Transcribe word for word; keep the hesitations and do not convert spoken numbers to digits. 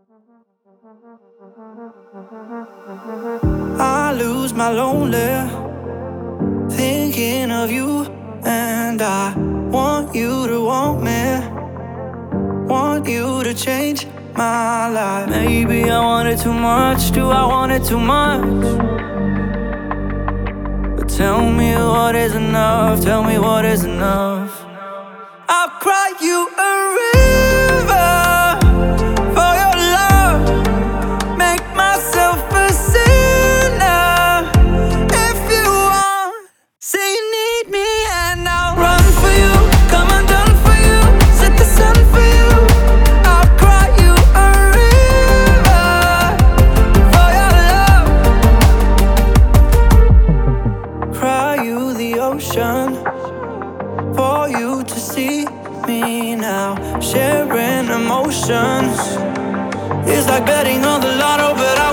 I lose my lonely thinking of you, and I want you to want me, want you to change my life. Maybe I want it too much. Do I want it too much? But tell me what is enough. Tell me what is enough. I'll cry you a river for your love. Make myself a sinner if you want. Say you need me and I'll run for you. Come undone for you. Set the sun for you. I'll cry you a river for your love. Cry you the ocean for you to see me now. Sharing emotions is like betting on the lotto, but I